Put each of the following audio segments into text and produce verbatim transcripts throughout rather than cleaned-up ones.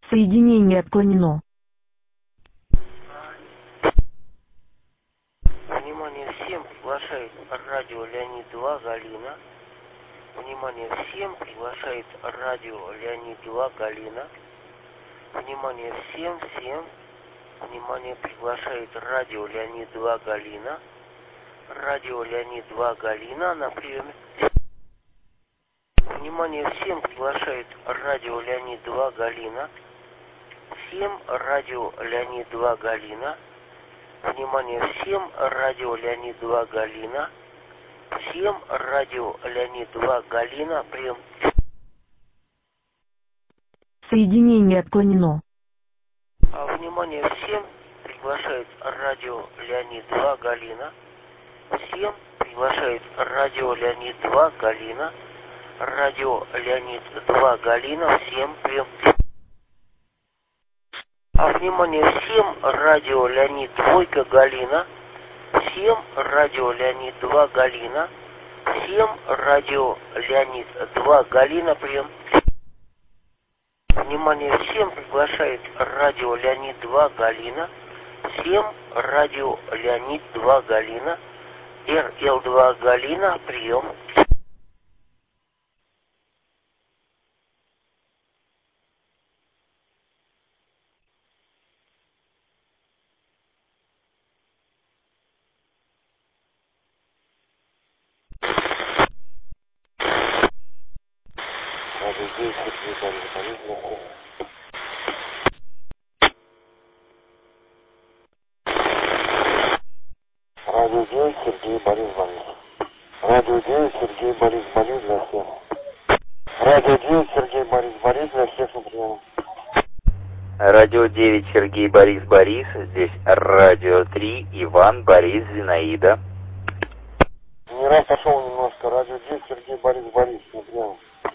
Соединение отклонено. Внимание всем, приглашает радио Леонид два Галина. Внимание всем, приглашает радио Леонид два Галина. Внимание всем, всем. Внимание, приглашает радио Леонид два Галина. Радио Леонид два Галина на приеме. Внимание всем, приглашает радио Леонид два Галина. Всем радио Леонид два Галина. Внимание всем, радио Леонид два Галина. Всем радио Леонид два Галина. Прием. Соединение отклонено. А, внимание всем, приглашает радио Леонид два Галина. Всем приглашает радио Леонид два Галина. Радио Леонид два Галина. Всем прием. А, внимание всем, радио Леонид двойка Галина. Всем радио Леонид два Галина. Всем радио Леонид два Галина. Прием. Внимание всем, приглашает радио Леонид два Галина. Всем радио Леонид два Галина. эр эл два Галина. Прием. Радио девять, Сергей Борис Борис. Радио девять, Сергей Борис Борис для всех. Радио девять, Сергей Борис Борис для всех на приеме. Радио девять, Сергей Борис Борис. Здесь Радио три, Иван Борис Зинаида. Не раз пошел немножко. Радио девять, Сергей Борис Борис на приеме.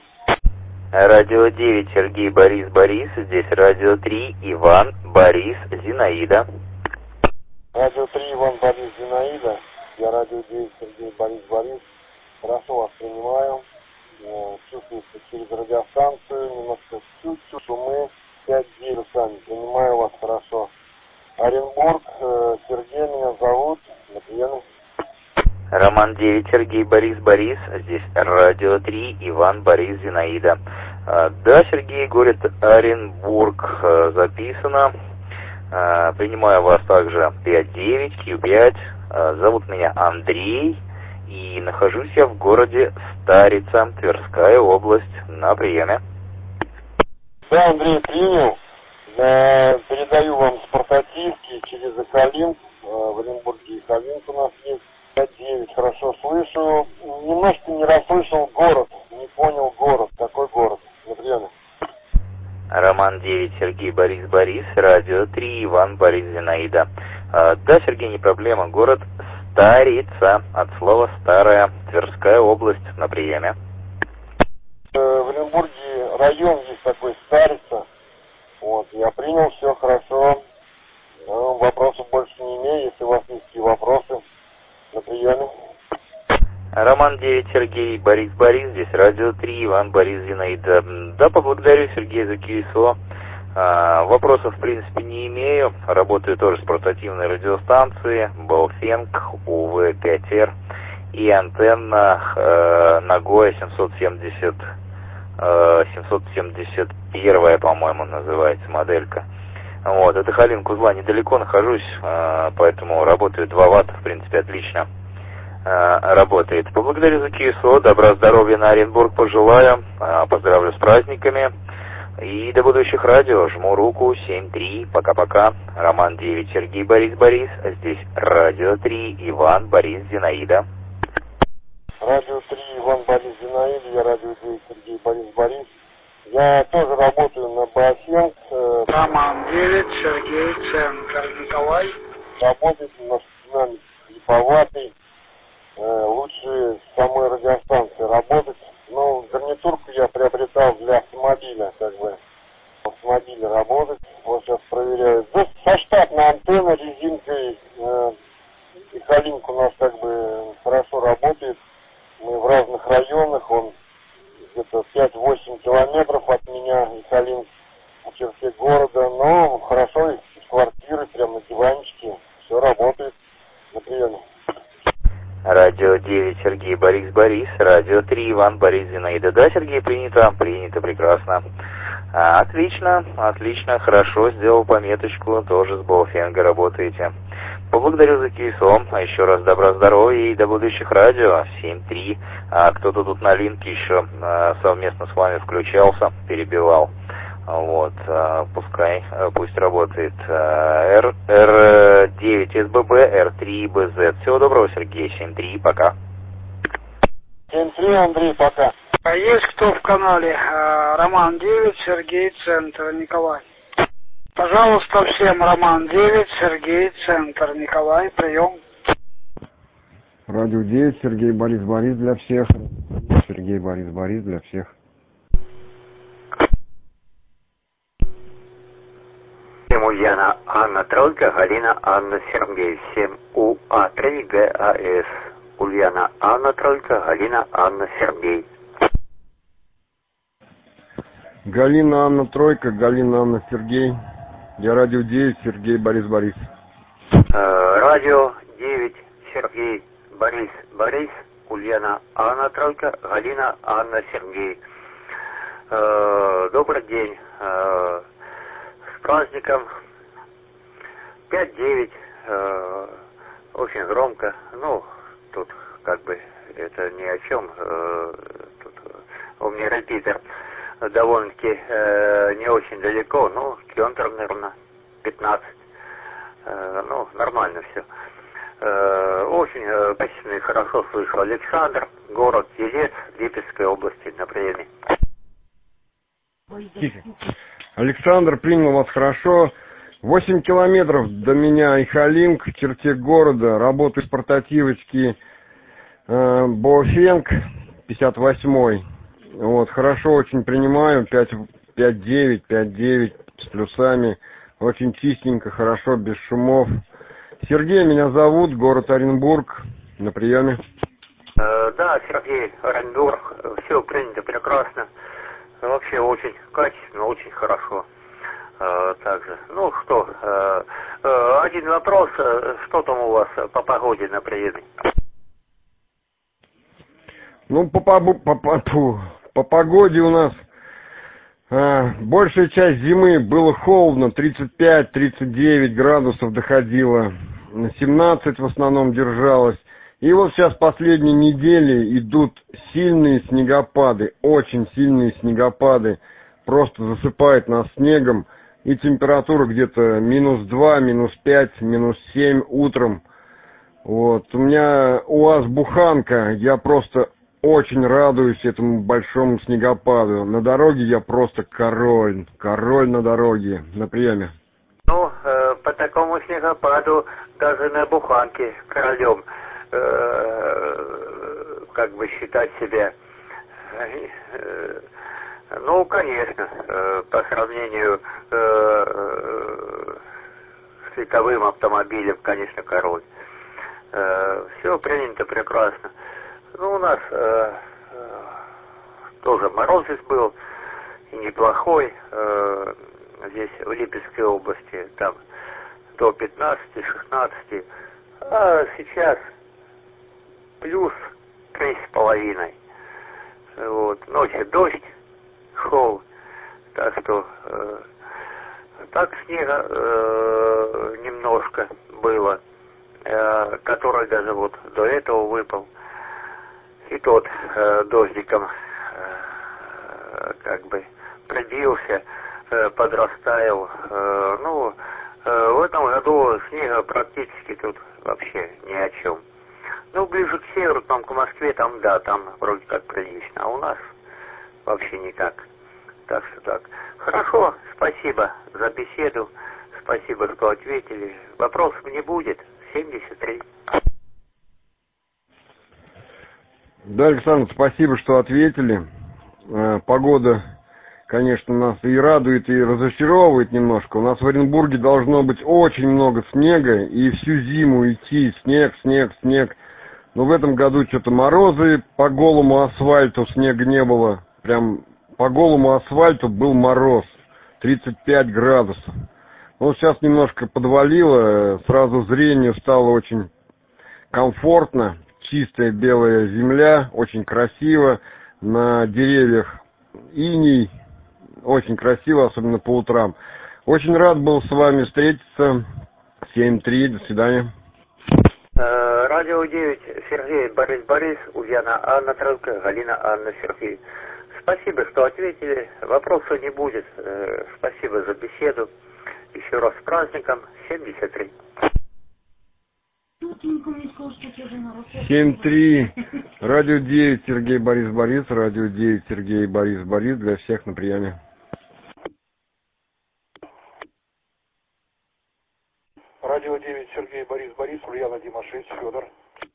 Радио девять, Сергей Борис Борис. Здесь Радио три, Иван Борис Зинаида. Радио три, Иван Борис Зинаида. Я Радио девять, Сергей Борис Борис. Хорошо вас принимаю. Чувствуется через радиостанцию. Немножко чуть-чуть шумы. пять девять сами. Принимаю вас хорошо. Оренбург. Сергей меня зовут. На приеме. Роман девять, Сергей Борис Борис. Здесь Радио три, Иван Борис Зинаида. Да, Сергей, город Оренбург. Записано. Принимаю вас также пять девять, Q пять. Зовут меня Андрей. И нахожусь я в городе Старица, Тверская область, на приеме. Да, Андрей, принял. Передаю вам с портативки через Эколинк. В Оренбурге Эколинк у нас есть. пять девять, хорошо слышу. Немножко не расслышал город. Не понял город. Какой город? На приеме. Роман девять, Сергей Борис Борис, Радио три, Иван Борис Зинаида. А, да, Сергей, не проблема. Город Старица, от слова старая, Тверская область, на приеме. В Оренбурге район есть такой, Старица. Вот, я принял, все хорошо. Ну, вопросов больше не имею, если у вас есть какие вопросы. На приеме. Роман девять, Сергей Борис Борис, здесь Радио три, Иван Борис Зинаида. Да, поблагодарю, Сергей, за КСО. А, вопросов, в принципе, не имею. Работаю тоже с портативной радиостанцией Балфенг У В пять Р и антенна э, Нагоя семьсот семьдесят, э, семьсот семьдесят один, по-моему, называется моделька. Вот, это Халинг узла, недалеко нахожусь, э, поэтому работаю два ватта, в принципе, отлично работает. Поблагодарю за КСО, добра, здоровья на Оренбург пожелаю, поздравлю с праздниками и до будущих радио. Жму руку, семь три, пока-пока. Роман девять, Сергей Борис Борис, здесь Радио три, Иван Борис Зинаида. Радио три, Иван Борис Зинаида, я Радио девять, Сергей Борис Борис. Я тоже работаю на Балфенг. Роман девять, Сергей, Центр, Николай. Работает на сигнале липоватый. Лучше с самой радиостанции работать. Ну, гарнитурку я приобретал для автомобиля, как бы. В автомобиле работать. Вот сейчас проверяю. Да, со штатной антенной, резинкой. Э, Эколинк у нас как бы хорошо работает. Мы в разных районах. Он где-то пять-восемь километров от меня, Эколинк. в черте города, но хорошо из квартиры, прямо на диванчике, все работает на приеме. Радио девять, Сергей Борис Борис, радио три, Иван Борис Зинаида. Да, Сергей, принято, принято, прекрасно. А, отлично, отлично, хорошо, сделал пометочку, тоже с Боуфенга работаете. Поблагодарю за КСО, а еще раз добра здоровья и до будущих радио, семь три. А кто-то тут на линке еще а, совместно с вами включался, перебивал. Вот, а, пускай, а, пусть работает. А, Р девять СББ, Р три БЗ. Всего доброго, Сергей, семь три, пока. семь три, Андрей, пока. А есть кто в канале? Роман девять, Сергей, Центр, Николай. Пожалуйста, всем Роман девять, Сергей, Центр, Николай, прием. Радио девять, Сергей Борис Борис для всех. Сергей Борис Борис для всех. Ульяна Анна Тройка, Галина Анна Сергей, семь У А три Г А С. Ульяна Анна Тройка, Галина Анна Сергей. Галина Анна Тройка, Галина Анна Сергей. Я радио девять, Сергей Борис Борис. Э, радио девять, Сергей Борис Борис. Ульяна Анна Тройка, Галина Анна Сергей. Э, добрый день. Э, с праздником. пять девять. Э, очень громко. Ну, тут как бы это ни о чем. Э, тут у меня репитер довольно-таки э, не очень далеко, ну, километров, наверное, пятнадцать. Э, ну, нормально все. Э, очень э, качественно и хорошо слышу. Александр, город Елец, Липецкой области, на приеме. Тихо. Александр, принял вас хорошо. восемь километров до меня Ихалинг, в черте города. Работаю с портативочки э, Боуфенг, пятьдесят восьмой. Вот, хорошо очень принимаю, пять девять, пять девять с плюсами, очень чистенько, хорошо, без шумов. Сергей меня зовут, город Оренбург, на приеме. Э, да, Сергей, Оренбург, все принято прекрасно, вообще очень качественно, очень хорошо. Э, также, ну что, э, э, один вопрос, что там у вас по погоде на приеме? Ну, по, по, по, по, по погоде у нас э, большая часть зимы было холодно, тридцать пять тридцать девять градусов доходило, семнадцать в основном держалось. И вот сейчас последние недели идут сильные снегопады, очень сильные снегопады, просто засыпает нас снегом, и температура где-то минус два, минус пять, минус семь утром. Вот, у меня УАЗ-буханка, я просто очень радуюсь этому большому снегопаду. На дороге я просто король, король на дороге, на приеме. Ну, э, по такому снегопаду даже на буханке королем, э, как бы считать себя. Э, ну, конечно, э, по сравнению э, с легковым автомобилем, конечно, король. Э, все принято прекрасно. Ну, у нас э, э, тоже морозец был, и неплохой, э, здесь в Липецкой области, там до пятнадцати-шестнадцати, а сейчас плюс три с половиной. Вот, ночью дождь шел, так что э, так снега э, немножко было, э, который даже вот до этого выпал. И тот э, дождиком э, как бы пробился, э, подрастаял. Э, ну, э, в этом году снега практически тут вообще ни о чем. Ну, ближе к северу, там к Москве, там да, там вроде как прилично. А у нас вообще никак. Так что так. Хорошо, спасибо за беседу. Спасибо, что ответили. Вопросов не будет. семьдесят три. Да, Александр, спасибо, что ответили. Э, погода, конечно, нас и радует, и разочаровывает немножко. У нас в Оренбурге должно быть очень много снега, и всю зиму идти снег, снег, снег. Но в этом году что-то морозы, по голому асфальту снега не было. Прям по голому асфальту был мороз. тридцать пять градусов. Ну, сейчас немножко подвалило, сразу зрению стало очень комфортно. Чистая белая земля, очень красиво. На деревьях иней, очень красиво, особенно по утрам. Очень рад был с вами встретиться. семь три, до свидания. Радио девять, Сергей, Борис, Борис, Ульяна, Анна, Трелка, Галина, Анна, Сергей. Спасибо, что ответили. Вопросов не будет. Спасибо за беседу. Еще раз с праздником. семьдесят три. семь три. Радио девять, Сергей, Борис, Борис. Радио девять, Сергей, Борис, Борис. Для всех на приеме. Радио девять, Сергей, Борис, Борис, Ульяна, Дима, шесть, Федор.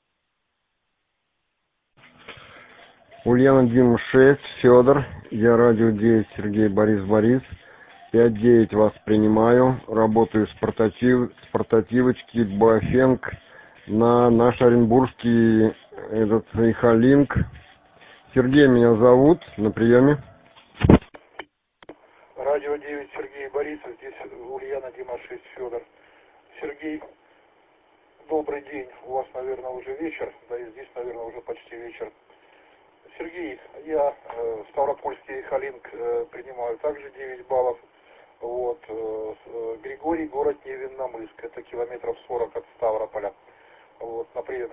Ульяна, Дима, шесть, Федор. Я радио девять, Сергей, Борис, Борис. пять девять вас принимаю. Работаю с, портатив, с портативочки Баофенг на наш оренбургский этот Ихалинк. Сергей меня зовут, на приеме. Радио девять, Сергей, Борис, здесь Ульяна, Дима, шесть, Федор. Сергей, добрый день. У вас, наверное, уже вечер, да и здесь, наверное, уже почти вечер. Сергей, я э, Ставропольский Халинг э, принимаю также девять баллов. Вот, э, э, Григорий, город Невинномысск. Это километров сорок от Ставрополя. Вот, на приеме.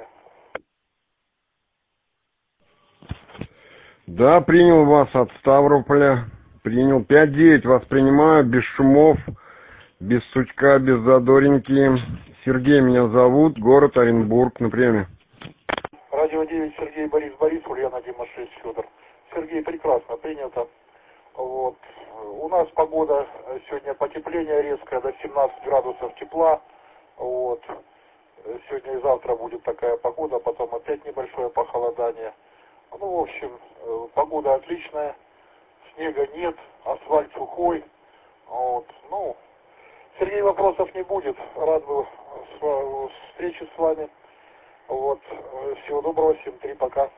Да, принял вас от Ставрополя. Принял. пять девять вас принимаю, без шумов, без сучка, без задоринки. Сергей меня зовут, город Оренбург, на приеме. Радио девять, Сергей, Борис, Борис, Ульяна, Дима, шесть, Федор. Сергей, прекрасно принято. Вот. У нас погода сегодня потепление резкое, до семнадцати градусов тепла. Вот. Сегодня и завтра будет такая погода, потом опять небольшое похолодание. Ну, в общем, погода отличная, снега нет, асфальт сухой. Вот. Ну, Сергей, вопросов не будет. Рад был встрече с вами. Вот. Всего доброго, семь три, пока.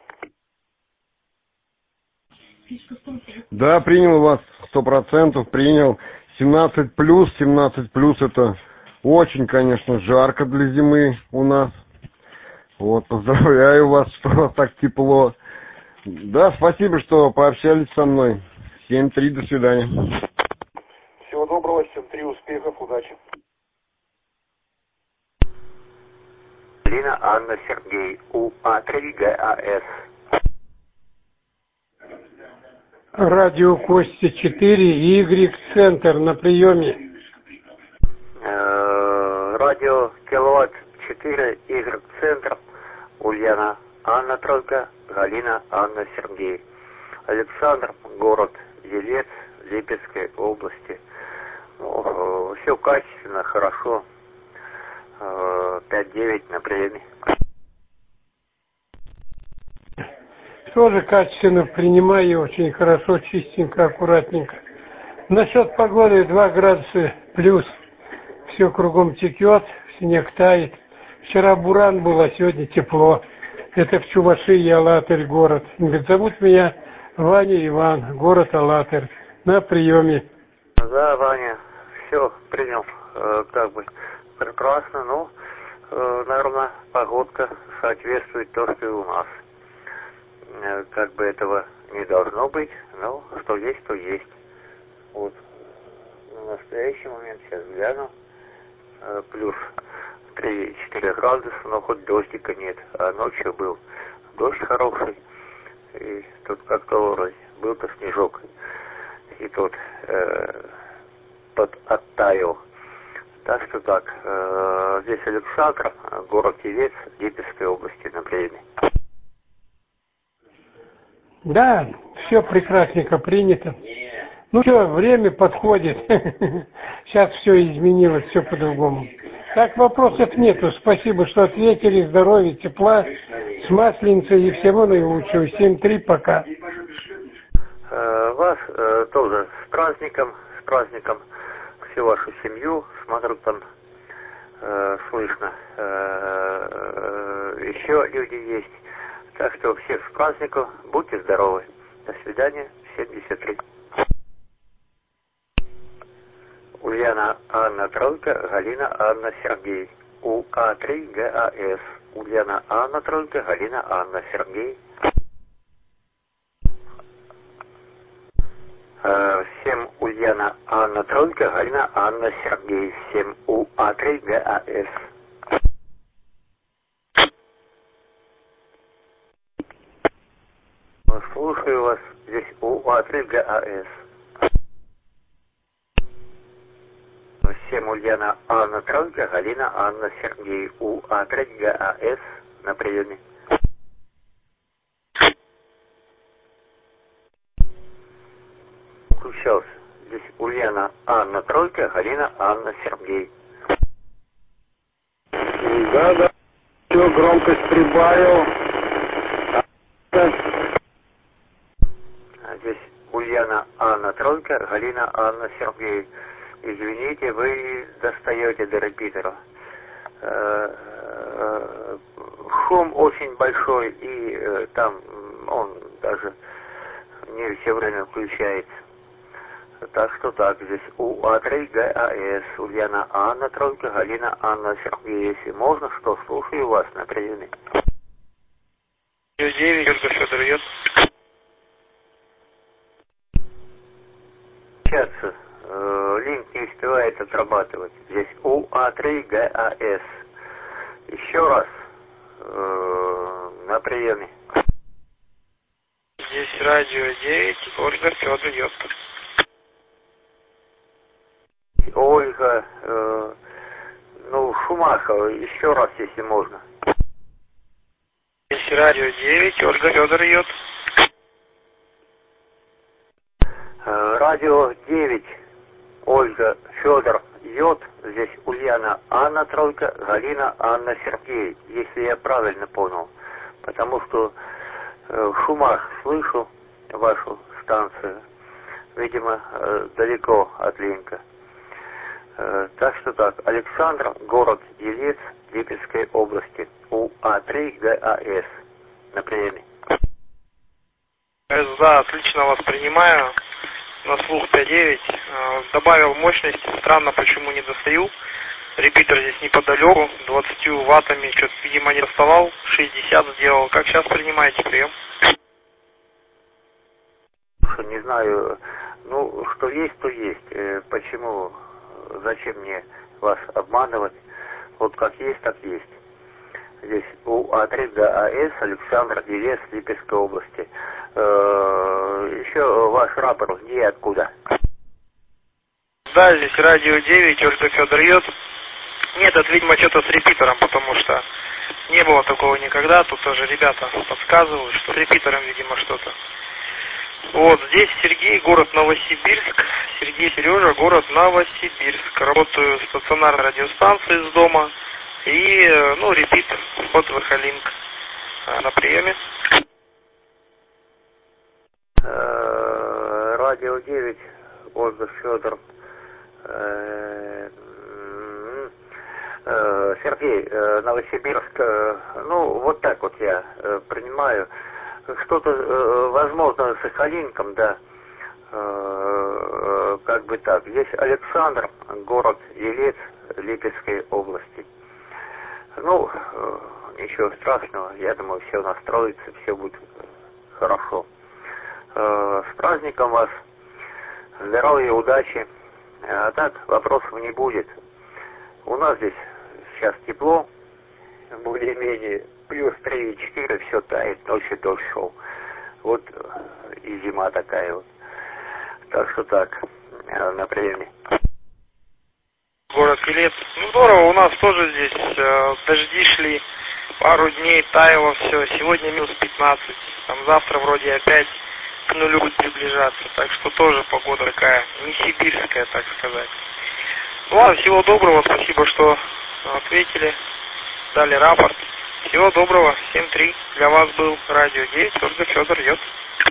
Да, принял вас сто процентов, принял. семнадцать плюс, семнадцать плюс это очень, конечно, жарко для зимы у нас. Вот, поздравляю вас, что у вас так тепло. Да, спасибо, что пообщались со мной. семь три, до свидания. Всего доброго, семь три, успехов, удачи. Лина, Анна, Сергей, УА три ГАС. Радио Кости четыре, Y центр на приеме. Э, радио Киловатт четыре, Y центр. Ульяна, Анна, Тройка, Галина, Анна, Сергей. Александр, город Елец, Липецкой области. Ну, все качественно, хорошо. пять девять на приеме. Тоже качественно принимаю, очень хорошо, чистенько, аккуратненько. Насчет погоды два градуса плюс. Все кругом текет, снег тает. Вчера буран был, а сегодня тепло. Это в Чувашии, Алатырь город. Говорит, зовут меня Ваня Иван, город Алатырь. На приеме. Да, Ваня, все принял, э, как бы прекрасно, ну, э, наверное, погодка соответствует то, что и у нас. Э, как бы этого не должно быть, но что есть, то есть. Вот, на настоящий момент сейчас гляну, э, плюс три-четыре градуса, но хоть дождика нет, а ночью был дождь хороший, и тут как-то вроде был-то снежок, и тут э, тот оттаял. Так что так, э, здесь Александр, город Елец, Липецкой области, на приеме. Да, все прекрасненько принято. Ну что, время подходит. Сейчас все изменилось, все по-другому. Так, вопросов нету. Спасибо, что ответили. Здоровья, тепла, с Масленицей и всего наилучшего. семь три, пока. Э, вас э, тоже с праздником, с праздником всю вашу семью. Смотрю, там э, слышно. Э, э, еще люди есть. Так что всех с праздником. Будьте здоровы. До свидания. семьдесят три. Ульяна Анна Тройка, Галина Анна Сергей. У А три ГАС. Ульяна Анна Тройка, Галина Анна Сергей. Всем Ульяна Анна Тройка, Галина Анна Сергей. Всем У А три ГАС. Слушаю вас. Здесь У А три ГАС. Всем Ульяна Анна Тройка, Галина Анна Сергей. У А три ГАС на приеме. Включался. Здесь Ульяна Анна Тройка, Галина Анна Сергей. Да, да. Все, громкость прибавил. Здесь Ульяна Анна Тройка, Галина Анна Сергей. Извините, вы достаете до репетера. Шум очень большой, и там он даже не все время включается. Так что так, здесь У А три ГАС, Ульяна Анна Тройка, Галина Анна Сергей. Если можно, что, слушаю вас на приеме. девять, Ольга Федор идет. Сейчас э, линк не успевает отрабатывать. Здесь У А три ГАС. Еще раз э, на приеме. Здесь радио девять, Ольга Федор идет. Ольга, э, ну, Шумахова, еще раз, если можно. Здесь радио девять, Ольга Федор идет. Э, радио девять, Ольга Федор идет. Здесь Ульяна Анна Тройка, Галина Анна Сергей, если я правильно понял. Потому что э, в шумах слышу вашу станцию. Видимо, э, далеко от линка. Так что так, Александр, город Елец, Липецкой области, У А три ГАС на приеме. Да, отлично вас принимаю. На слух пять девять. Добавил мощность, странно почему не достаю. Репитер здесь неподалеку, двадцатью ваттами, что-то, видимо, не доставал, шестьдесят сделал. Как сейчас принимаете прием? Не знаю, ну, что есть, то есть. Почему? Зачем мне вас обманывать? Вот как есть, так есть. Здесь У А три ГАС, Александр, Елец, Липецкой области. Э-э- еще ваш рапорт, где и откуда? Да, здесь радио девять, Ольга Федор идет. Нет, это, видимо, что-то с репитером, потому что не было такого никогда. Тут тоже ребята подсказывают, что с репитером, видимо, что-то. Вот, здесь Сергей, город Новосибирск. Сергей, Сережа, город Новосибирск. Работаю в стационарной радиостанции с дома. И, ну, репитер, вход Верхолинк на приеме. Радио девять, Ольга Федор. Сергей, Новосибирск. Ну, вот так вот я принимаю. Что-то, возможно, с Сахалинком, да, как бы так. Здесь Александр, город Елец, Липецкой области. Ну, ничего страшного, я думаю, все настроится, все будет хорошо. С праздником вас, здоровья, удачи. А так, вопросов не будет. У нас здесь сейчас тепло, более-менее. Плюс три и четыре, все тает, ночью дождь шел. Вот и зима такая вот. Так что так, на приеме. Город Елец. Ну здорово, у нас тоже здесь э, дожди шли, пару дней таяло все. Сегодня минус пятнадцать, там завтра вроде опять к нулю будет приближаться. Так что тоже погода такая, не сибирская, так сказать. Ну ладно, всего доброго, спасибо, что ответили, дали рапорт. Всего доброго, семь три. Для вас был радио девять, Ольга Федор идет.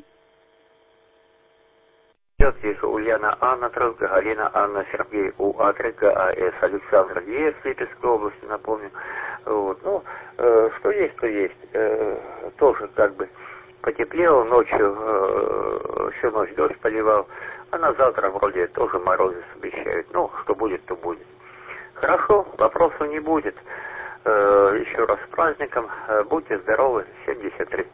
Здесь Ульяна Анна Тройка, Галина Анна Сергей, У А три ГАС, Александр Елец, Липецкой области, напомню. Вот. Ну, э, что есть, то есть. Э, тоже как бы потеплело, ночью э, всю ночь дождь поливал. А на завтра вроде тоже морозы обещают. Ну, что будет, то будет. Хорошо, вопросов не будет. Э, еще раз с праздником. Э, будьте здоровы. семьдесят три.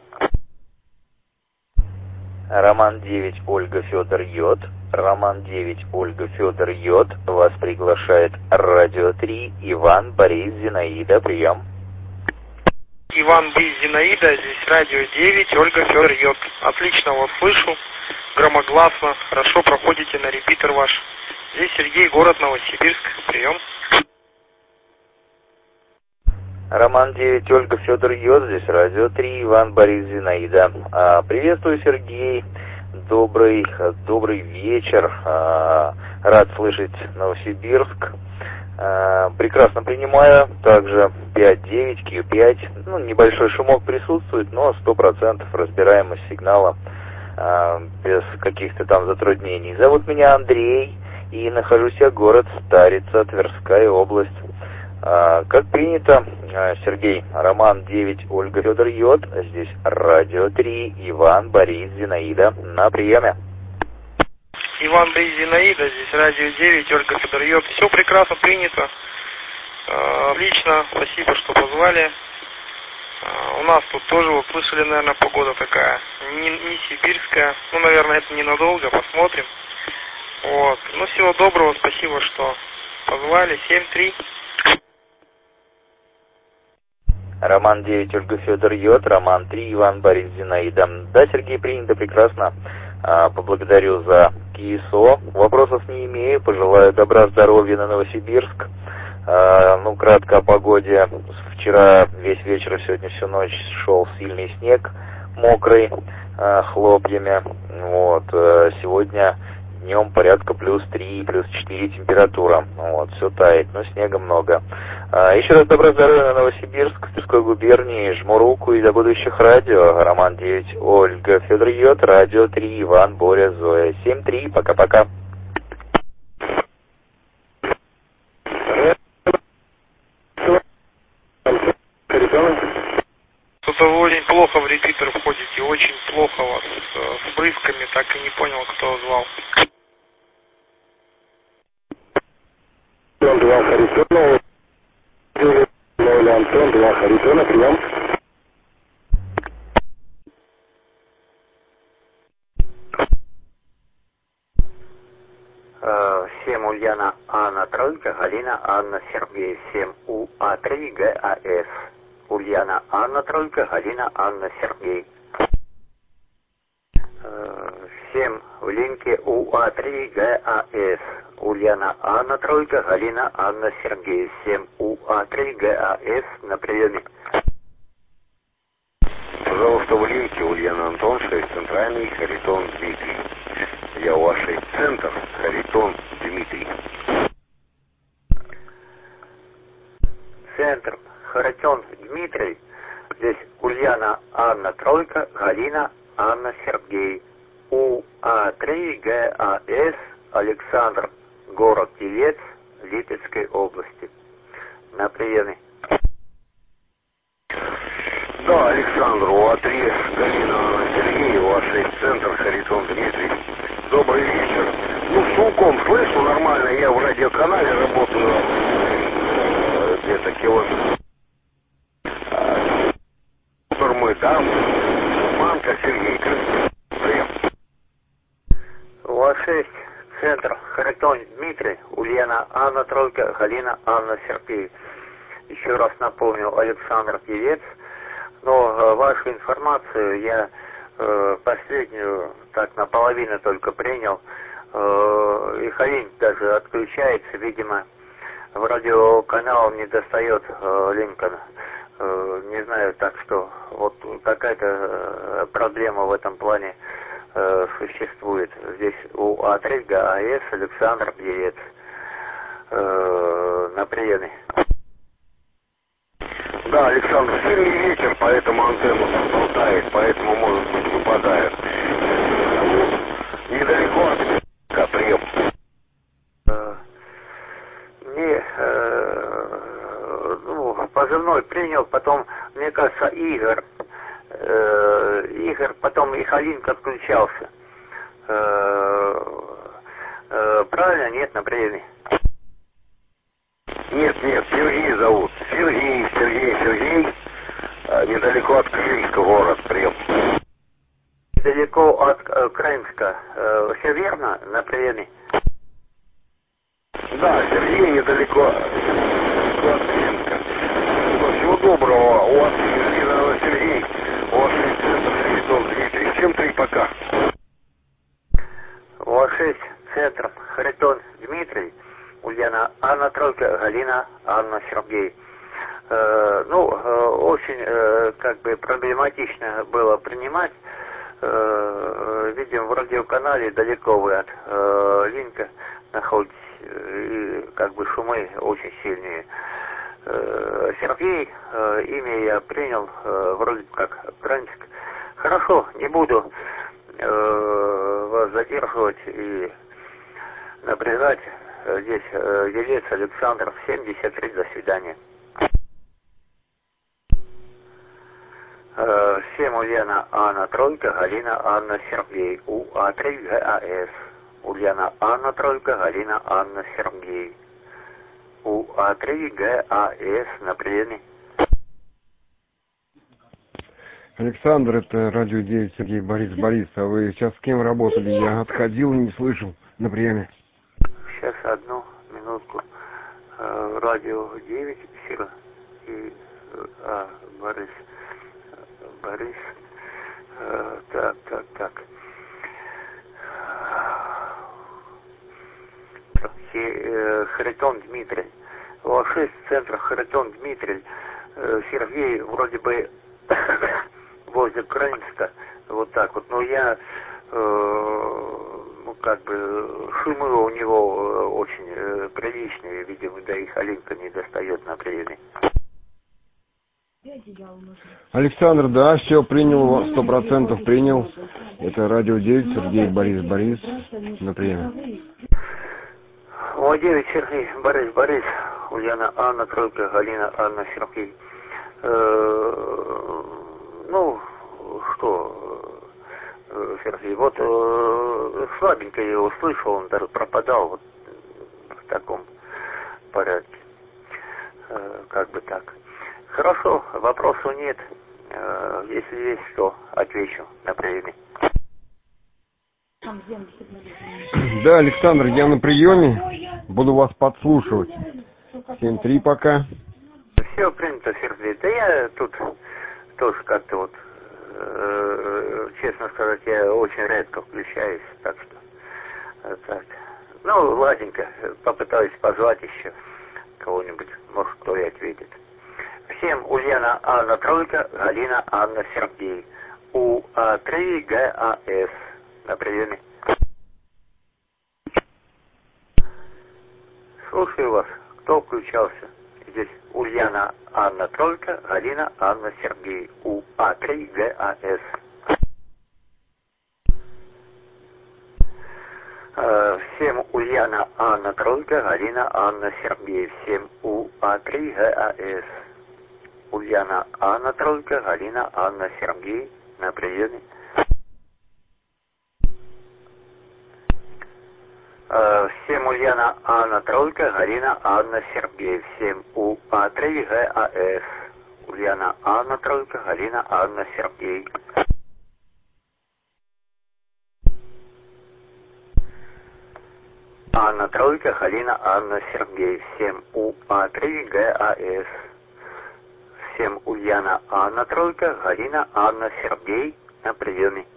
Роман девять, Ольга Федор Йод. Роман девять, Ольга Федор Йод. Вас приглашает Радио три, Иван, Борис, Зинаида. Прием. Иван, Борис, Зинаида. Здесь Радио девять, Ольга Федор Йод. Отлично вас слышу. Громогласно. Хорошо проходите на репитер ваш. Здесь Сергей, город Новосибирск. Прием. Роман девять, Ольга Федор Йод. Здесь Радио три, Иван, Борис, Зинаида. А, приветствую, Сергей. Добрый, добрый вечер. А, рад слышать Новосибирск. А, прекрасно принимаю. Также пять девять, Q пять. Ну, небольшой шумок присутствует, но сто процентов разбираемость сигнала а, без каких-то там затруднений. Зовут меня Андрей, и нахожусь я город Старица, Тверская область. А, как принято, Сергей, Роман девять, Ольга Федор Йод. Здесь Радио три, Иван, Борис, Зинаида. На приеме. Иван, Борис, Зинаида. Здесь Радио девять, Ольга Федор Йод. Все прекрасно принято. А, отлично. Спасибо, что позвали. А, у нас тут тоже, вот слышали, наверное, погода такая. Не, не сибирская. Ну, наверное, это ненадолго. Посмотрим. Вот. Ну, всего доброго. Спасибо, что позвали. семь три. Роман девять, Ольга Федор Йод. Роман три, Иван, Борис, Зинаида. Да, Сергей, принято прекрасно. А, поблагодарю за КИСО. Вопросов не имею. Пожелаю добра, здоровья на Новосибирск. А, ну, кратко о погоде. Вчера весь вечер, сегодня всю ночь шел сильный снег, мокрый, а, хлопьями. Вот. А, сегодня днем порядка плюс три, плюс четыре температура. Вот, все тает, но снега много. А, еще раз доброго здоровья на Новосибирск, Тверской губернии. Жму руку и до будущих радио. Роман девять, Ольга Федор Йод, Радио три, Иван, Боря, Зоя. семь три, пока-пока. Что-то вы очень плохо в репитер входите, очень плохо вас с, с брызгами, так и не понял, кто звал. Антон два Харитонова, Антон два Харитона, прием. семь Ульяна Анна Тройка, Галина Анна Сергей, семь У А три Г А С. Ульяна Анна Тройка, Галина Анна Сергей. семь в линке У А три Г А С. Ульяна Анна Тройка, Галина Анна Сергей, семь У А три Г А С на приеме. Пожалуйста, в линке Ульяна Антон, шесть центральный, Харитон Дмитрий. Я у вашей центр, Харитон Дмитрий. Центр, Харитон Дмитрий. Здесь Ульяна Анна Тройка, Галина Анна Сергей. У А три Г А С, Александр, город Телец, Липецкой области. На приеме. Да, Александр, у А три, Галина Анна Сергей, у вашей центр, Харитон Дмитрий. Добрый вечер. Ну, с звуком слышу нормально, я в радиоканале работаю, где-то километр. Мы там, Манка Сергей, прием. У А шесть, центр, Харитон Дмитрий, Ульяна Анна Тройка, Галина Анна Сергей. Еще раз напомню, Александр Певец. Но э, вашу информацию я э, последнюю так наполовину только принял. Э, и Халин даже отключается, видимо, в радиоканал не достает э, Линкольн. Э, не знаю, так что вот какая-то э, проблема в этом плане э, существует. Здесь у А три Г А С Александр Певец э, на приеме. Да, Александр, сильный ветер, поэтому антенну там болтает, поэтому, может быть, выпадает. Недалеко от меня, прием. Э, не, э, ну, позывной принял, потом, мне кажется, Игорь. Э, Игорь, потом и Халинка отключался. Э, Правильно? Нет, на приеме. Нет, нет, Сергей зовут. Сергей, Сергей, Сергей. А, недалеко от Крымска город, прием. Далеко от э, Крымска. Э, все верно? На приеме. Да, Сергей недалеко от Крымска. Всего доброго. У вас Сергей. У вас есть центр Харитон Дмитрий. Всем три пока. У вас шесть центров. Харитон Дмитрий, Ульяна Анна Тройка, Галина Анна Сергей. Э, ну, э, очень э, как бы проблематично было принимать. Э, видим, в радиоканале далеко вы от э, линка находитесь, и как бы шумы очень сильные. Э, Сергей, э, имя я принял, э, вроде как Крымск. Хорошо, не буду э, вас задерживать и напрягать. Здесь э, Елец Александр, семьдесят три, до свидания. Э, всем Ульяна Анна Тройка, Галина Анна Сергей, У А три ГАС. Ульяна Анна Тройка, Галина Анна Сергей, У А три ГАС, на приеме. Александр, это радио девять, Сергей Борис Борис. А вы сейчас с кем работали? Я отходил и не слышал на приеме. Сейчас одну минутку. Э, радио девять, Сера и а, Борис. Борис. Э, так, так, так. Э, Харитон Дмитрий. У вас шесть центров. Харитон Дмитрий. Э, Сергей вроде бы возле Крымска. Вот так вот. Но я э, ну, как бы, шумы у него очень э, приличные, видимо, да и Халинка не достает на приеме. Александр, да, все, принял, сто процентов принял. Это радио девять, Сергей Борис Борис, на приеме. О, девять, Сергей Борис Борис, Ульяна Анна Тройка, Галина Анна Сергей. Э, ну, что... Сергей, вот э, слабенько я его слышал, он даже пропадал вот в таком порядке. Э, как бы так. Хорошо, вопросов нет. Э, если есть что, отвечу на приеме. Да, Александр, я на приеме. Буду вас подслушивать. семь три пока. Все принято, Сергей. Да я тут тоже как-то вот, честно сказать, я очень редко включаюсь, так что так. Ну, ладненько, попытаюсь позвать еще кого-нибудь, может, кто и ответит. Всем Ульяна Анна Тройка, Галина Анна Сергей, У А три ГАС, на приеме. Слушаю вас, кто включался? Здесь Ульяна Анна Тройка, Галина Анна Сергей, У А три ГАС. Всем Ульяна Анна Тройка, Галина Анна Сергей, всем У А три ГАС. Ульяна Анна Тройка, Галина Анна Сергей, на приеме. Всем Ульяна Анна Тройка, Галина Анна Сергей, всем У А три ГАС. Ульяна Анна Тройка, Галина Анна Сергей. Анна Тройка, Галина Анна Сергей, всем У А три ГАС. Всем Ульяна Анна Тройка, Галина Анна Сергей, на приеме.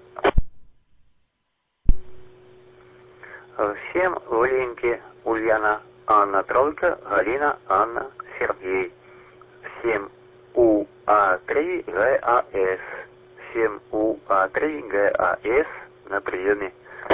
Всем в линке Ульяна Анна Тройка, Галина Анна Сергей. Всем У А три ГАС. Всем У А три ГАС, на приеме.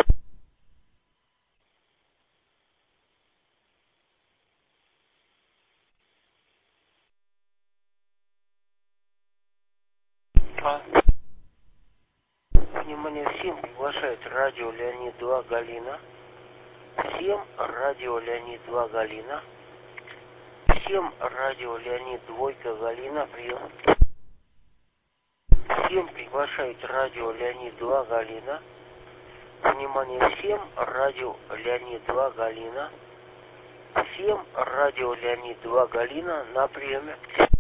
Внимание всем, приглашает радио Леонид два Галина. Всем радио Леонид два Галина. Всем радио Леонид двойка Галина, прием. Всем приглашает радио Леонид два Галина. Внимание всем, радио Леонид два Галина. Всем, радио Леонид два Галина на приеме.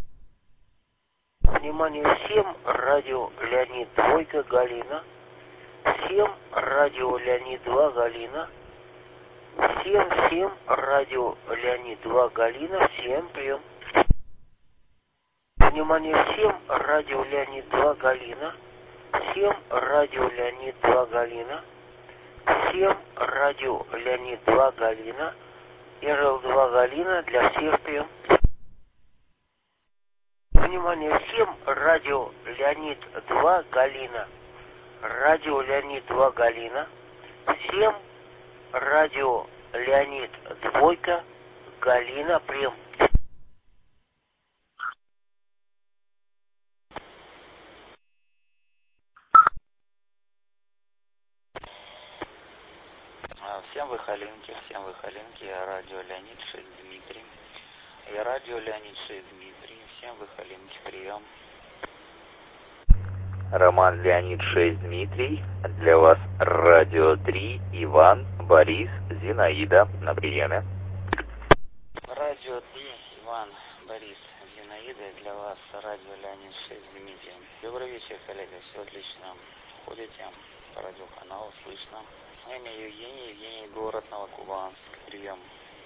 Внимание всем, радио Леонид двойка Галина. Всем, радио Леонид два Галина. Всем, всем, радио Леонид два Галина. Всем прием. Внимание всем, радио Леонид два Галина. Всем, радио Леонид два Галина. Всем, радио Леонид два Галина. эр эл два Галина для всех прием. Внимание всем, радио Леонид два Галина. Радио Леонид два Галина. Всем, радио Леонид двойка Галина прием. Всем вы Халинки, всем вы Халинки, я радио Леонид шесть Дмитрий. Я радио Леонид шесть Дмитрий, всем вы Халинки, прием. Роман Леонид шесть Дмитрий, для вас радио три Иван, Борис, Зинаида на приеме. Радио три Иван, Борис, Зинаида, для вас радио Леонид шесть Дмитрий. Добрый вечер, коллеги, все отлично. Ходите по радиоканалу, слышно. Я имею Евгений, Евгений, город Новокубанск, прием.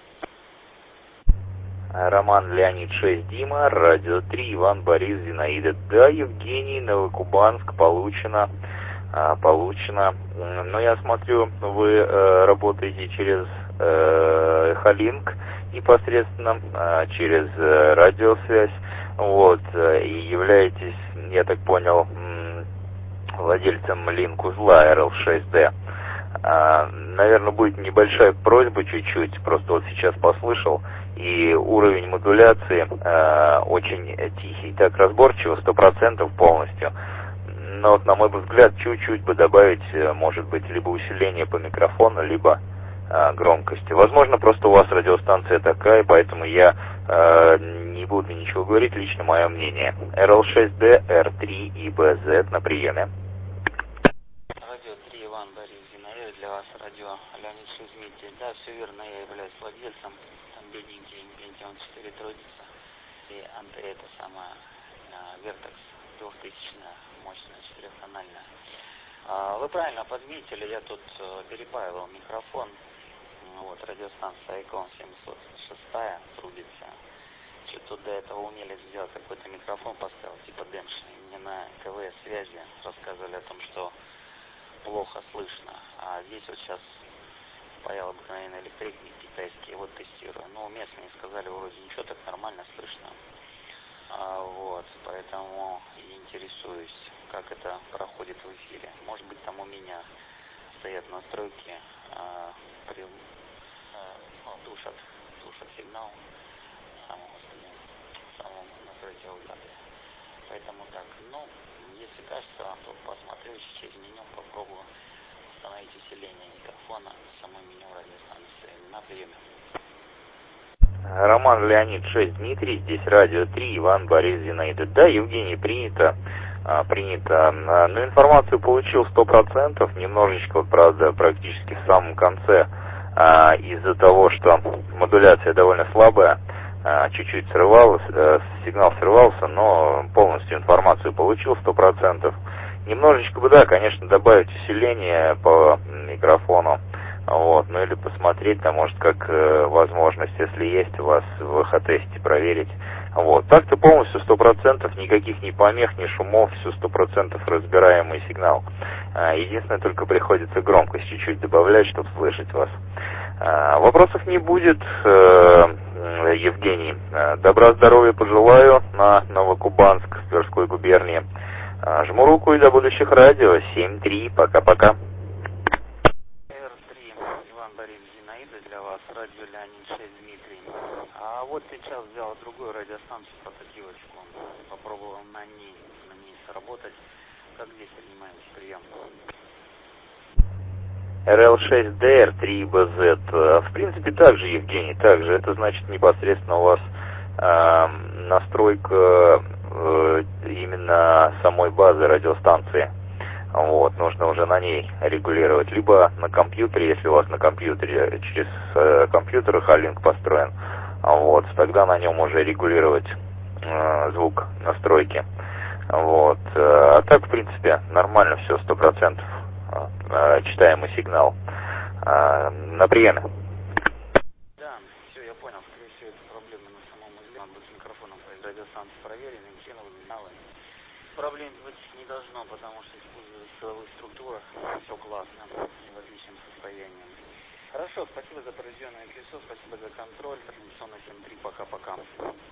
Роман Леонид шесть Дима, радио три Иван, Борис, Зинаида. Да, Евгений, Новокубанск, получено, а, получено. Но я смотрю, вы э, работаете через э, Халинк непосредственно, э, через э, радиосвязь, вот, э, и являетесь, я так понял, м, владельцем линк-узла эр эл шесть дэ. А, наверное, будет небольшая просьба чуть-чуть, просто вот сейчас послышал, и уровень модуляции а, очень тихий, так разборчиво, сто процентов полностью. Но вот, на мой взгляд, чуть-чуть бы добавить, может быть, либо усиление по микрофону, либо а, громкости. Возможно, просто у вас радиостанция такая, поэтому я а, не буду ничего говорить, лично мое мнение. эр эл шесть дэ, эр три и бэ зет на приеме. Радио три Иван, Борис, Зинаида, для вас радио Леонид шесть Дмитрий. Да, все верно, я являюсь владельцем. Там бедненький Пентиум четыре тройдица и антенна это самая Вертекс двухтысячная, мощная, четырехтональная. А, вы правильно подметили, я тут перепаивал микрофон. Вот, радиостанция Айкон семьсот шесть трубится. Что тут до этого умели сделать, какой-то микрофон поставил, типа демшный. Мне на ка вэ эс связи рассказывали о том, что плохо слышно. А здесь вот сейчас паял обыкновенный электрик китайский, вот тестирую. Ну, местные сказали, вроде ничего, так нормально слышно. А, вот, поэтому интересуюсь, как это проходит в эфире. Может быть, там у меня стоят настройки, а, при, а, ну, тушат, тушат сигнал самого, самого настройки аудитории. Поэтому так, ну, если кажется, то посмотрю, через меню попробую установить усиление микрофона в самой меню радиостанции на приеме. Роман Леонид шесть Дмитрий, здесь радио три Иван, Борис, Зинаида. Да, Евгений, принято, а, принято. Но информацию получил сто процентов, немножечко, вот, правда, практически в самом конце, а, из-за того, что модуляция довольно слабая, а, чуть-чуть срывалась, а, сигнал срывался, но полностью информацию получил сто процентов. Немножечко бы, да, конечно, добавить усиление по микрофону, вот, ну или посмотреть, там, может, как э, возможность, если есть у вас в эх-тесте, проверить. Вот, так-то полностью сто процентов, никаких ни помех, ни шумов, все сто процентов разбираемый сигнал. А, единственное, только приходится громкость чуть-чуть добавлять, чтобы слышать вас. А, вопросов не будет, э, Евгений. Добра, здоровья пожелаю на Новокубанск, Тверской губернии. А, жму руку и до будущих радио. семь три, пока-пока. эр три Иван, Борис, Зинаида, для вас радио Леонид шесть Дмитрий. А вот сейчас взял другую радиостанцию, портативочку. Попробовал на ней, на ней сработать. Как здесь принимаете прием? эр эл шесть дэ, эр три и бэ зет. В принципе, так же, Евгений, так же. Это значит непосредственно у вас э, настройка э, именно самой базы радиостанции. Вот, нужно уже на ней регулировать, либо на компьютере, если у вас на компьютере через э, компьютер Halink построен, вот, тогда на нем уже регулировать э, звук настройки. Вот, э, а так, в принципе, нормально все, сто процентов э, читаемый сигнал. Э, на приеме. Да, все, я понял, скорее всего, это проблемы на самом узле, надо с микрофоном, то есть радиостанции проверены, сигналы, сигналы. Проблем быть не должно, потому что используя силовые структуры, все классно и в отличном состоянии. Хорошо, спасибо за проведенное колесо, спасибо за контроль, традиционно семь три, пока-пока.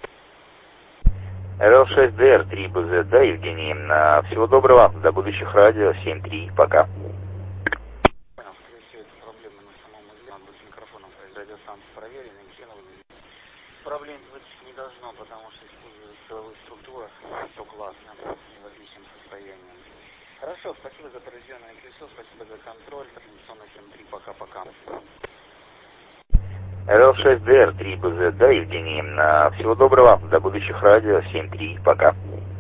эр эл шесть дэ эр три бэ зет, да, Евгений, всего доброго, до будущих радио, семь три, пока. Понял, скорее всего, это проблемы на самом узле, надо с микрофоном, то есть радиостанции проверены, сигналы. Проблем быть не должно, потому что используя силовые структуры, все классно и в отличном состоянии. Хорошо, спасибо за проведенное колесо, спасибо за контроль, традиционно семь три, пока-пока. эр эл шесть дэ эр три бэ зет, да, Евгений, всего доброго, до будущих радио, семь три, пока.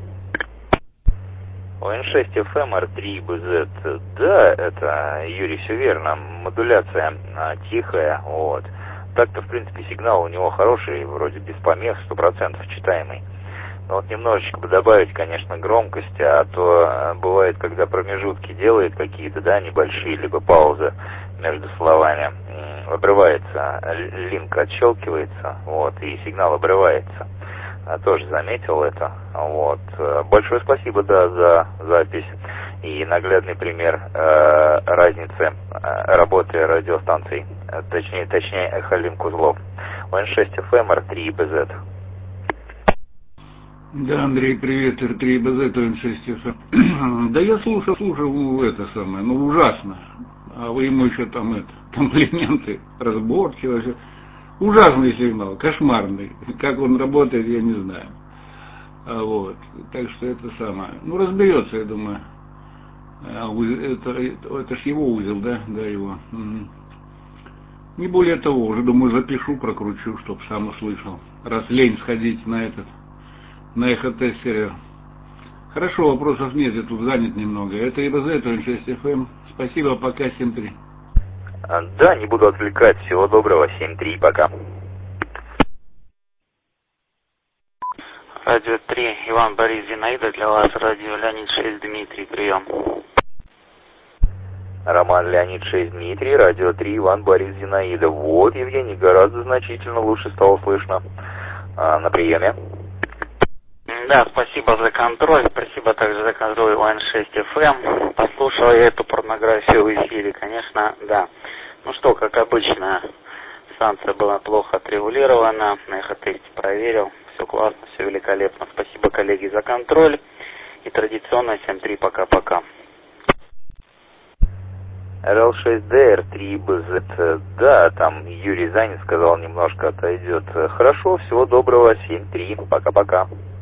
о эн шесть эф эм эр три бэ зет, да, это, Юрий, все верно, модуляция а, тихая, вот. Так-то, в принципе, сигнал у него хороший, вроде без помех, сто процентов читаемый. Но вот немножечко бы добавить, конечно, громкости, а то бывает, когда промежутки делает какие-то, да, небольшие, либо паузы между словами, обрывается, линк отщелкивается, вот, и сигнал обрывается. Тоже заметил это, вот. Большое спасибо, да, за запись и наглядный пример э, разницы э, работы радиостанций, э, точнее, точнее, Halink узлов. о эн шесть эф эм эр три бэ зет. Да, Андрей, привет, эр три бэ зет, о эн шесть эф эм. Да я слушал, слушал это самое, ну ужасно. А вы ему еще там это, комплименты, разборчиво. Ужасный сигнал, кошмарный. Как он работает, я не знаю. А вот, так что это самое. Ну, разберется, я думаю. А, это, это, это ж его узел, да? Да, его. Угу. Не более того, уже, думаю, запишу, прокручу, чтоб сам услышал. Раз лень сходить на этот, на эхотестере. Хорошо, вопросов нет, я тут занят немного. Это и бэ зет, о эн шесть эф эм. Спасибо, пока, семь три. Да, не буду отвлекать. Всего доброго, семь три, пока. Радио три, Иван, Борис, Зинаида, для вас радио Леонид шесть, Дмитрий, прием. Роман, Леонид шесть, Дмитрий, радио три, Иван, Борис, Зинаида. Вот, Евгений, гораздо значительно лучше стало слышно. А, на приеме. Да, спасибо за контроль, спасибо также за контроль о эн шесть эф эм. Послушал я эту порнографию в эфире, конечно, да. Ну что, как обычно, станция была плохо отрегулирована, на эхотесте проверил, все классно, все великолепно. Спасибо, коллеги, за контроль. И традиционно семь три, пока-пока. эр эл шесть дэ эр три бэ зет, да, там Юрий занят, сказал, немножко отойдет. Хорошо, всего доброго, семь три, пока-пока.